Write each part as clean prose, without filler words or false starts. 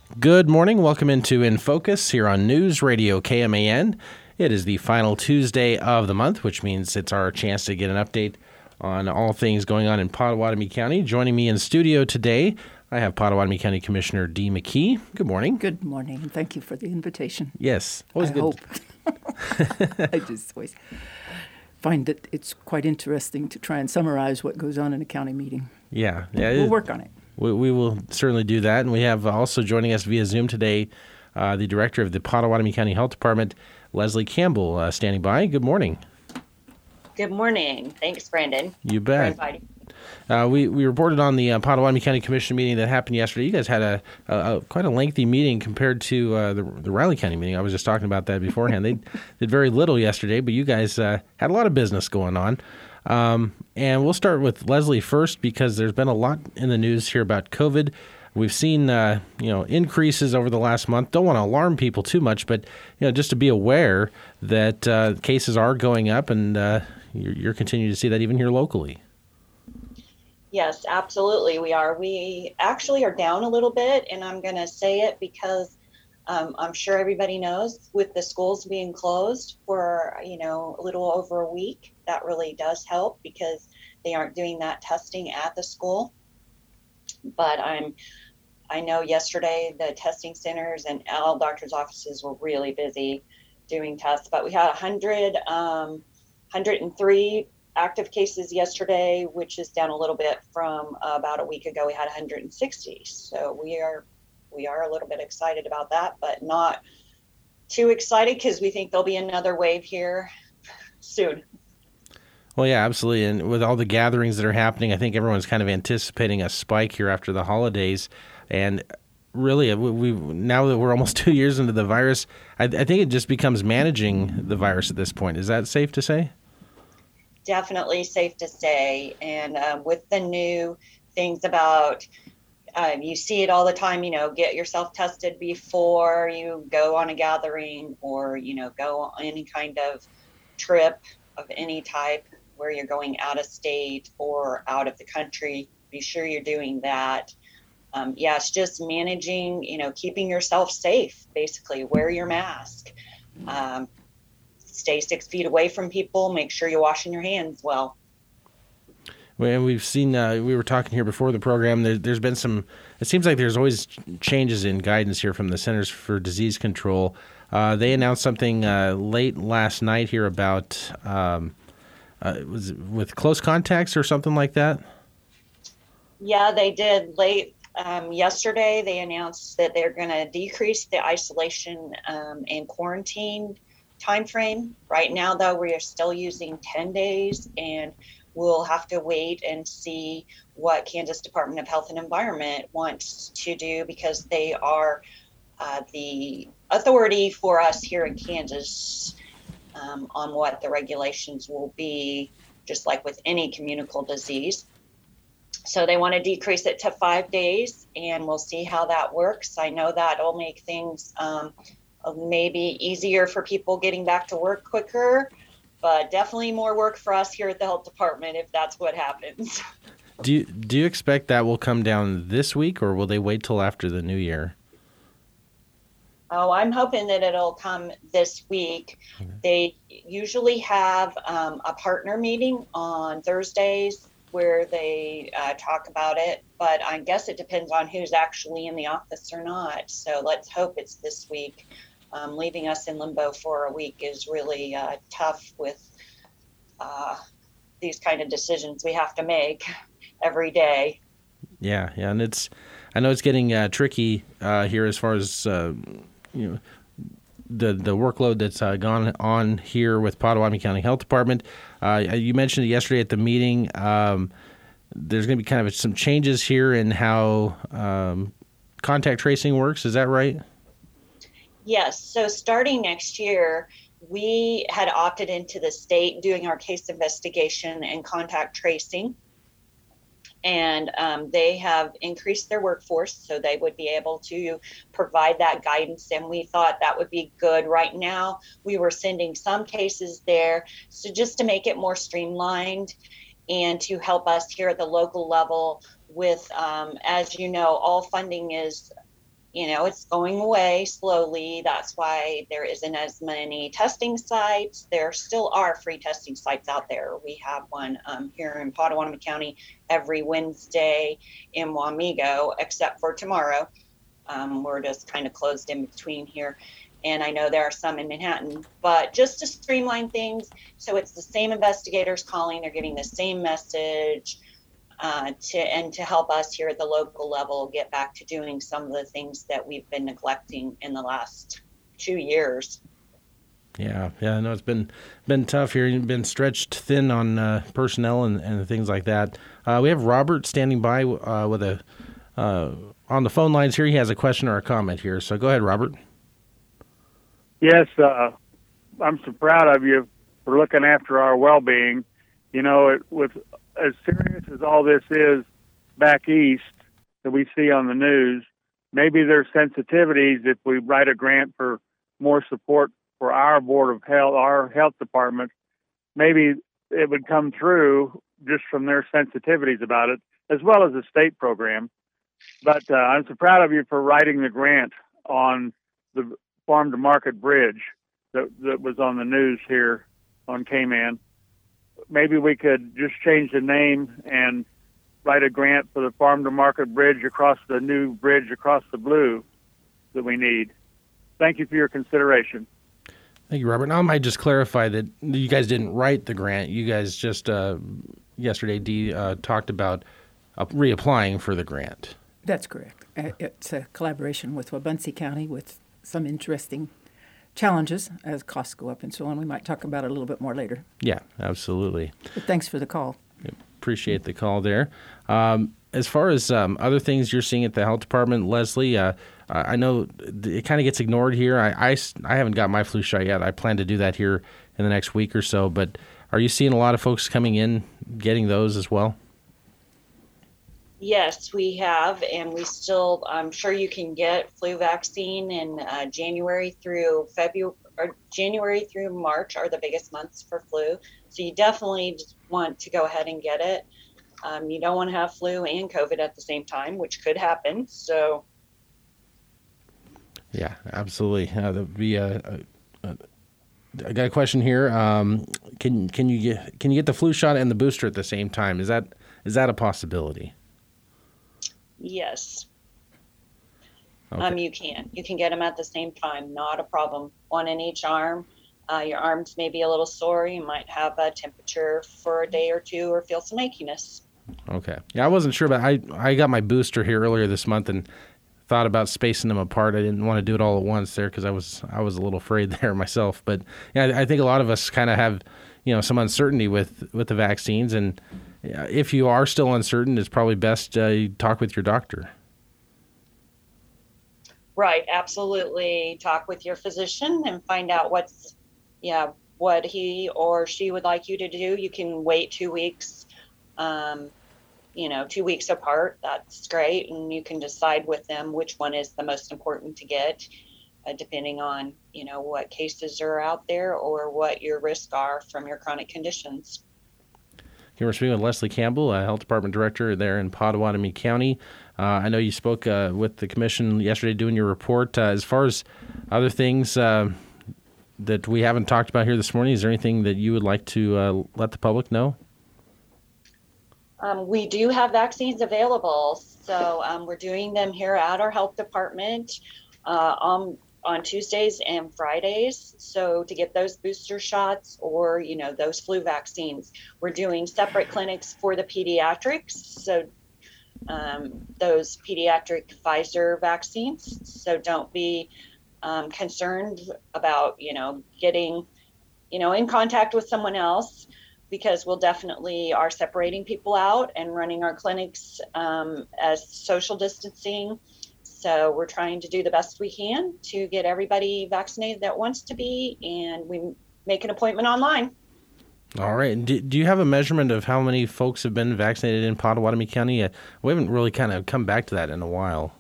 Good morning. Welcome into In Focus here on News Radio KMAN. It is the final Tuesday of the month, which means it's our chance to get an update on all things going on in Pottawatomie County. Joining me in studio today, I have Pottawatomie County Commissioner Dee McKee. Good morning. Good morning, and thank you for the invitation. Yes. Always good. Hope. I just always find that it's quite interesting to try and summarize what goes on in a county meeting. Yeah. We'll work on it. We will certainly do that. And we have also joining us via Zoom today the director of the Pottawatomie County Health Department, Leslie Campbell, standing by. Good morning. Good morning. Thanks, Brandon. You bet. For inviting. We reported on the Pottawatomie County Commission meeting that happened yesterday. You guys had a quite a lengthy meeting compared to the Riley County meeting. I was just talking about that beforehand. They did very little yesterday, but you guys had a lot of business going on. And we'll start with Leslie first because there's been a lot in the news here about COVID. We've seen increases over the last month. Don't want to alarm people too much, but just to be aware that cases are going up, and you're continuing to see that even here locally. Yes, absolutely, we are. We actually are down a little bit, and I'm going to say it because I'm sure everybody knows with the schools being closed for a little over a week, that really does help because they aren't doing that testing at the school. But I know yesterday the testing centers and all doctors' offices were really busy doing tests, but we had 103 active cases yesterday, which is down a little bit from about a week ago. We had 160. So we are a little bit excited about that, but not too excited because we think there'll be another wave here soon. Well, yeah, absolutely. And with all the gatherings that are happening, I think everyone's kind of anticipating a spike here after the holidays. And really, we now that we're almost 2 years into the virus, I think it just becomes managing the virus at this point. Is that safe to say? Definitely safe to say. And with the new things about you see it all the time, get yourself tested before you go on a gathering or, go on any kind of trip of any type where you're going out of state or out of the country. Be sure you're doing that. It's just managing, keeping yourself safe, basically. Wear your mask. Stay 6 feet away from people. Make sure you're washing your hands well. And we've seen, we were talking here before the program, there's been it seems like there's always changes in guidance here from the Centers for Disease Control. They announced something late last night here about, was it with close contacts or something like that? Yeah, they did. Late yesterday, they announced that they're going to decrease the isolation and quarantine time frame. Right now, though, we are still using 10 days, and we'll have to wait and see what Kansas Department of Health and Environment wants to do because they are the authority for us here in Kansas on what the regulations will be, just like with any communicable disease. So they want to decrease it to 5 days, and we'll see how that works. I know that'll make things maybe easier for people getting back to work quicker, but definitely more work for us here at the health department if that's what happens. Do you expect that will come down this week, or will they wait till after the new year? Oh, I'm hoping that it'll come this week. Okay. They usually have a partner meeting on Thursdays where they talk about it, but I guess it depends on who's actually in the office or not. So let's hope it's this week. Leaving us in limbo for a week is really tough with these kind of decisions we have to make every day. Yeah, and I know it's getting tricky here as far as the workload that's gone on here with Pottawatomie County Health Department. You mentioned it yesterday at the meeting. There's going to be kind of some changes here in how contact tracing works. Is that right? Yes. So starting next year, we had opted into the state doing our case investigation and contact tracing. And they have increased their workforce, so they would be able to provide that guidance. And we thought that would be good. Right now, we were sending some cases there. So just to make it more streamlined and to help us here at the local level with, as you know, all funding is It's going away slowly. That's why there isn't as many testing sites. There still are free testing sites out there. We have one here in Potawatomi County every Wednesday in Wamego, except for tomorrow. We're just kind of closed in between here. And I know there are some in Manhattan, but just to streamline things, so it's the same investigators calling, they're giving the same message, to help us here at the local level get back to doing some of the things that we've been neglecting in the last 2 years. Yeah, I know it's been tough here. You've been stretched thin on personnel and things like that. We have Robert standing by with on the phone lines here. He has a question or a comment here. So go ahead, Robert. Yes, I'm so proud of you for looking after our well-being. With as serious as all this is back east that we see on the news, maybe there's sensitivities if we write a grant for more support for our Board of Health, our health department. Maybe it would come through just from their sensitivities about it, as well as the state program. But I'm so proud of you for writing the grant on the Farm to Market Bridge that was on the news here on Cayman. Maybe we could just change the name and write a grant for the Farm to Market Bridge across the new bridge across the blue that we need. Thank you for your consideration. Thank you, Robert. Now I might just clarify that you guys didn't write the grant. You guys just yesterday talked about reapplying for the grant. That's correct. It's a collaboration with Wabaunsee County with some interesting challenges as costs go up and so on. We might talk about it a little bit more later. Yeah, absolutely. But thanks for the call. Appreciate the call there. As far as other things you're seeing at the health department, Leslie, I know it kind of gets ignored here. I haven't got my flu shot yet. I plan to do that here in the next week or so. But are you seeing a lot of folks coming in getting those as well? Yes, we have, and we still, I'm sure you can get flu vaccine in January through February, or January through March are the biggest months for flu. So you definitely want to go ahead and get it. You don't want to have flu and COVID at the same time, which could happen. So, yeah, absolutely. That'd be I got a question here. Can you get the flu shot and the booster at the same time? Is that a possibility? Yes. Okay. You can get them at the same time. Not a problem. One in each arm. Your arms may be a little sore. You might have a temperature for a day or two or feel some achiness. Okay. Yeah, I wasn't sure, but I got my booster here earlier this month and thought about spacing them apart. I didn't want to do it all at once there because I was a little afraid there myself. But yeah, I think a lot of us kind of have some uncertainty with the vaccines, and if you are still uncertain, it's probably best you talk with your doctor. Right, absolutely. Talk with your physician and find out what he or she would like you to do. You can wait 2 weeks, 2 weeks apart. That's great. And you can decide with them which one is the most important to get, depending on, what cases are out there or what your risks are from your chronic conditions. Here we're speaking with Leslie Campbell, Health Department Director there in Potawatomi County. I know you spoke with the commission yesterday doing your report. As far as other things that we haven't talked about here this morning, is there anything that you would like to let the public know? We do have vaccines available. So we're doing them here at our health department on Tuesdays and Fridays. So to get those booster shots or, those flu vaccines, we're doing separate clinics for the pediatrics. So those pediatric Pfizer vaccines. So don't be concerned about, getting, in contact with someone else, because we'll definitely are separating people out and running our clinics as social distancing. So we're trying to do the best we can to get everybody vaccinated that wants to be, and we make an appointment online. All right. And do you have a measurement of how many folks have been vaccinated in Potawatomi County? We haven't really kind of come back to that in a while.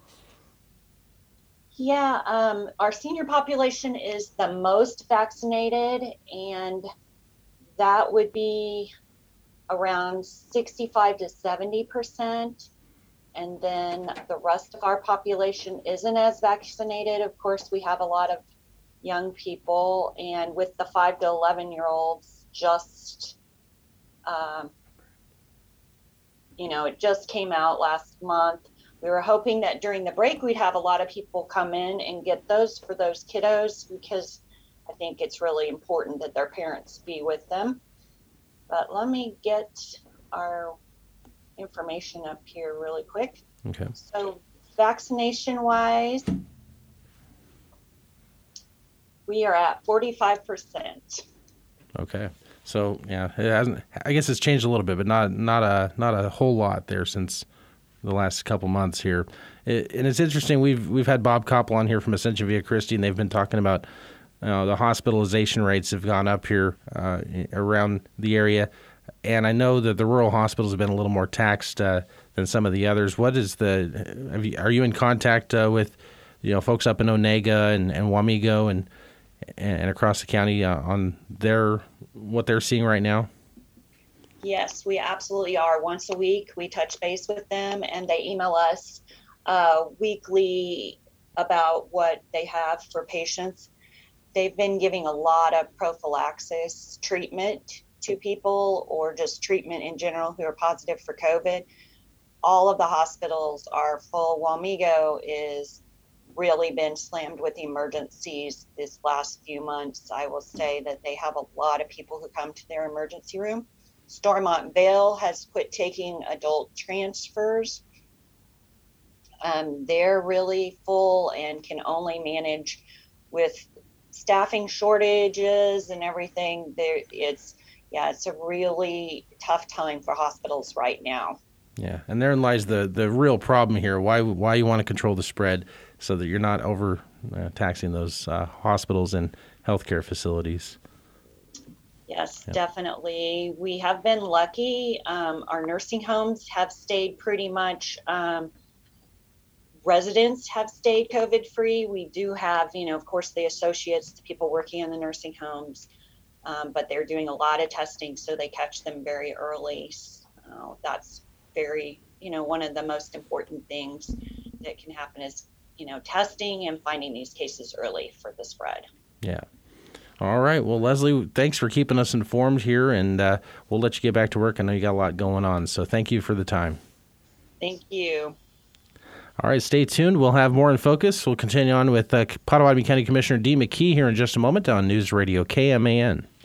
Yeah, our senior population is the most vaccinated, and that would be around 65 to 70%. And then the rest of our population isn't as vaccinated. Of course, we have a lot of young people, and with the 5 to 11-year-olds, it just came out last month. We were hoping that during the break we'd have a lot of people come in and get those for those kiddos, because I think it's really important that their parents be with them. But let me get our information up here really quick. Okay. So vaccination wise, we are at 45%. Okay. So yeah, it hasn't. I guess it's changed a little bit, but not a whole lot there since the last couple months here. And it's interesting. We've had Bob Koppel on here from Ascension Via Christi, and they've been talking about the hospitalization rates have gone up here around the area. And I know that the rural hospitals have been a little more taxed than some of the others. What is are you in contact with folks up in Onega and Wamego and across the county on what they're seeing right now? Yes, we absolutely are. Once a week, we touch base with them, and they email us weekly about what they have for patients. They've been giving a lot of prophylaxis treatment to people, or just treatment in general, who are positive for COVID. All of the hospitals are full. Wamego is really been slammed with emergencies this last few months. I will say that they have a lot of people who come to their emergency room. Stormont Vale has quit taking adult transfers. They're really full and can only manage with staffing shortages and everything. It's a really tough time for hospitals right now. Yeah, and therein lies the real problem here. Why you want to control the spread so that you're not over taxing those hospitals and healthcare facilities. Yes, definitely. We have been lucky. Our nursing homes have stayed pretty much, residents have stayed COVID-free. We do have, of course, the associates, the people working in the nursing homes, but they're doing a lot of testing, so they catch them very early. So that's very, one of the most important things that can happen is, testing and finding these cases early for the spread. Yeah. All right. Well, Leslie, thanks for keeping us informed here, and we'll let you get back to work. I know you got a lot going on, so thank you for the time. Thank you. All right, stay tuned. We'll have more in focus. We'll continue on with Pottawatomie County Commissioner Dee McKee here in just a moment on News Radio KMAN.